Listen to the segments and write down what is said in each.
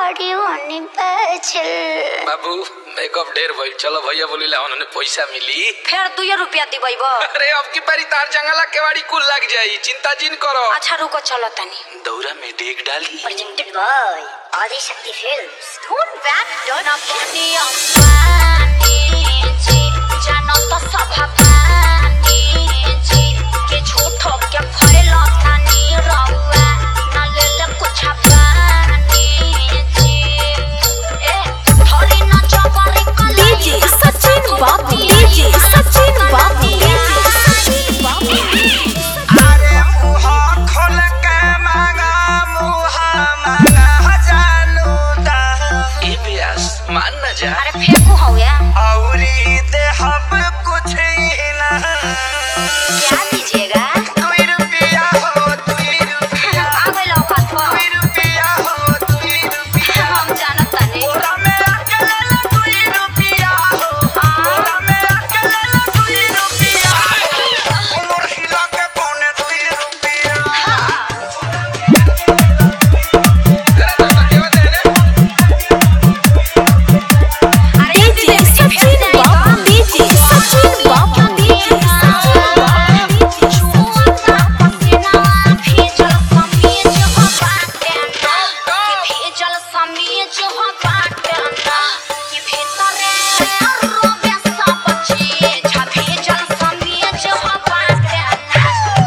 बड़ी होनी बैचल। बाबू मेकअप ढेर भइल, चलो भैया बोली ला उन्होंने पैसा मिली। फिर 2 रुपया दिबैब। अरे अब की बारी तार जंगला केवाड़ी कुल लग जाई, चिंता जिन करो। अच्छा रुको चलो तनी। दौरा में डेग डाली। Presented by Adishakti films. धुन बैक डन अपनी अम्बानी जी, जानो तो सब पानी जी, के झूठो के फैला तानी रहुआ, ना ले ले कुछ पानी जी। ए थोड़ी ना जबरी कली डीजे सचिन बाबू, डीजे सचिन बाबू, डीजे सचिन बाबू। अरे मुहा खोल के मांगा, मुहा मांगा जानू दा। ए ब्यास मान न जा। अरे फेंकू हो या औरी दे हम कुछ ही ना। क्या दीजिएगा? 2 रुपया हो, 2 रुपया। आ गइल औकात पर। 2 रुपया हो, 2 रुपया। हम जानत तानी। ओरा में अकेले 2 रुपया हो। ओरा में अकेले 2 रुपया। उमर हिला के पौने 2 रुपया। अरे डीजे सचिन बाबू, डीजे सचिन बाबू, डीजे सचिन बाबू। छुआ पसीना भेजल समीज हो बाटे ना, कि भेजल समीज हो बाटे ना, कि भीतरे रोबे सब चीज, भेजल समीज हो बाटे ना।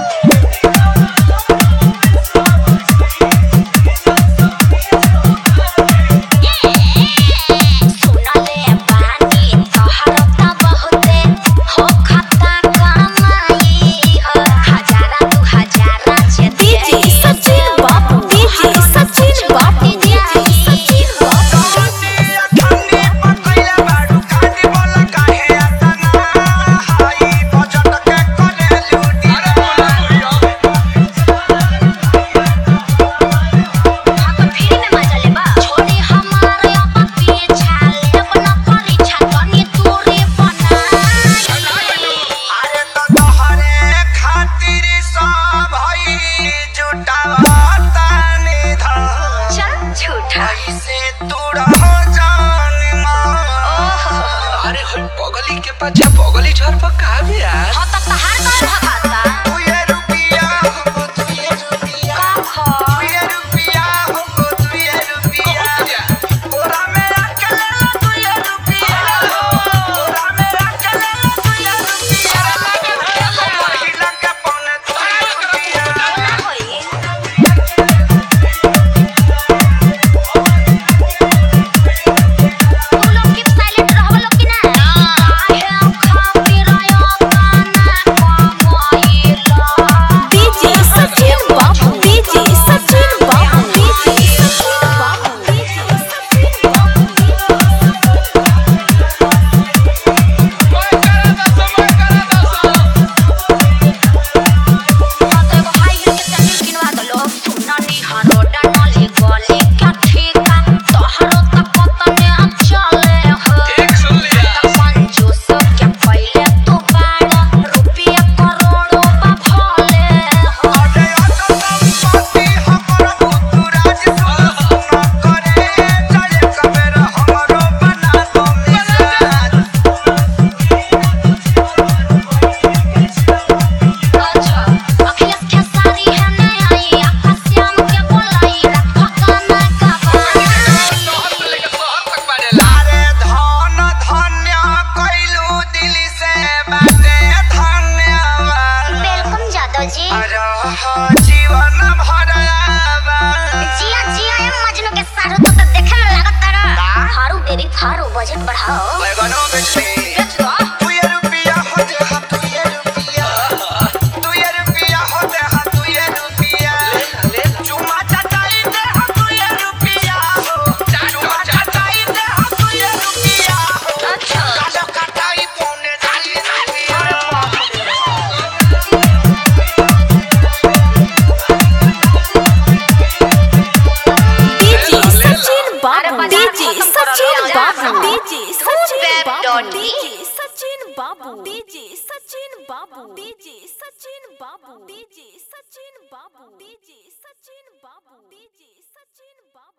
सुनले बानी तोहर त बहुते हो खाता कमाई हो, 1000 2000 जे डीजे सचिन बाबू, डीजे सचिन बाबू, डीजे सचिन बाबू। ठंडी पकइला बाडू खादी बोला काहे आतना। हाई बजट के करे लूटी। अपन फ्री में मजा लेबा, छोड़ी हमारे अपन पीछा लेब न करी छतनी दूरी बनाई। अरे तो तोहरे खातिर सब हई जुटावता निधन। चल झूठा। ऐसे तू रहो जान मां। अरे होय पगली के पाछा पगली झर पर का ब्यास। हाँ तब तहार कौन भगाता? 2 रुपया हो, 2 रुपया। का खो? 2 रुपया हो, 2 रुपया। ओरा में अकेले 2 रुपया हो। ओरा में अकेले 2 रुपया। उमर हिला के पौने 2 रुपया। ना होई। तू लोग की साइलेंट रहब लोग की ना? काहे खातिर आयो गाना कमाइला? डीजे सचिन बाबू, डीजे सचिन बाबू, डीजे सचिन बाबू, डीजे सचिन बाबू। एगो हाई हिल के सैंडल किनवा दो लोग। सुननी हरोडा नली गली क्या ठीका, तोहरो त पतने चले हो। एक सुन लिया। कंजूस के पहिले तू बाड़ा, रुपया करोड़ों बा भले हो। अरे संपत्ति हमर पुतराज सुन करे। चले कबेर हमरो बना दो मिजाज। अच्छा अखिलेश के सारी है नहीं आई, आकाश श्याम के बोलाई रखा गाना गवाई। शहर से लेकर शहर तक बाजेला। अरे धन धन्य कइलू दिल से बाटे धन्यवाद। वेलकम जादव जी। अरे जीवन भरावा। जिया जिया ए मजनू के सारू तो देखे में लागत तारा। फारू बेबी फारू, बजट बढ़ाओ। लगनो बेटी बेच दो। 2 रुपया होते हम 2 रुपया। 2 रुपया होते हम 2 रुपया। चुमा चटाई दे हम 2 रुपया हो। चुमा चटाई दे हम 2 रुपया हो। अच्छा कालो कटाई पौने 2 रुपया। डीजे सचिन बाबू, डीजे सचिन बाबू, डीजे सचिन बाबू, डीजे सचिन बाबू, डीजे सचिन बाबू, डीजे सचिन बाबू, डीजे सचिन बाबू, डीजे सचिन बाबू, डीजे सचिन बाबू।